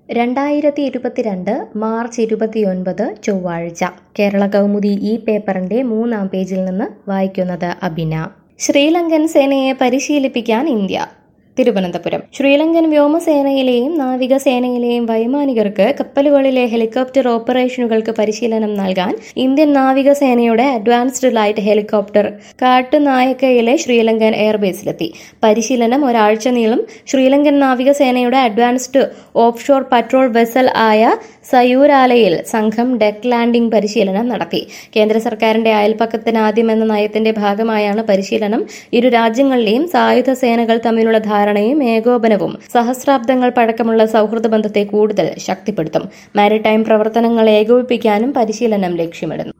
2022 March 29 ചൊവ്വാഴ്ച കേരള കൗമുദി ഈ പേപ്പറിന്റെ 3-ാം പേജിൽ നിന്ന് വായിക്കുന്നത് അബിന. ശ്രീലങ്കൻ സേനയെ പരിശീലിപ്പിക്കാൻ ഇന്ത്യ. തിരുവനന്തപുരം. ശ്രീലങ്കൻ വ്യോമസേനയിലെയും നാവികസേനയിലെയും വൈമാനികർക്ക് കപ്പലുകളിലെ ഹെലികോപ്റ്റർ ഓപ്പറേഷനുകൾക്ക് പരിശീലനം നൽകാൻ ഇന്ത്യൻ നാവികസേനയുടെ അഡ്വാൻസ്ഡ് ലൈറ്റ് ഹെലികോപ്റ്റർ കാട്ടുനായക്കയിലെ ശ്രീലങ്കൻ എയർബേസിലെത്തി. പരിശീലനം ഒരാഴ്ച നീളും. ശ്രീലങ്കൻ നാവികസേനയുടെ അഡ്വാൻസ്ഡ് ഓഫ്ഷോർ പട്രോൾ വെസൽ ആയ സയൂരാലയിൽ സംഘം ഡെക്ക് ലാൻഡിംഗ് പരിശീലനം നടത്തി. കേന്ദ്ര സർക്കാരിന്റെ അയൽപക്കത്തിനാദ്യം എന്ന നയത്തിന്റെ ഭാഗമായാണ് പരിശീലനം. ഇരു രാജ്യങ്ങളിലെയും സായുധ സേനകൾ തമ്മിലുള്ള ധാരണയും ഏകോപനവും സഹസ്രാബ്ദങ്ങൾ പഴക്കമുള്ള സൗഹൃദ ബന്ധത്തെ കൂടുതൽ ശക്തിപ്പെടുത്തും. മാരിടൈം പ്രവർത്തനങ്ങൾ ഏകോപിപ്പിക്കാനും പരിശീലനം ലക്ഷ്യമിടുന്നു.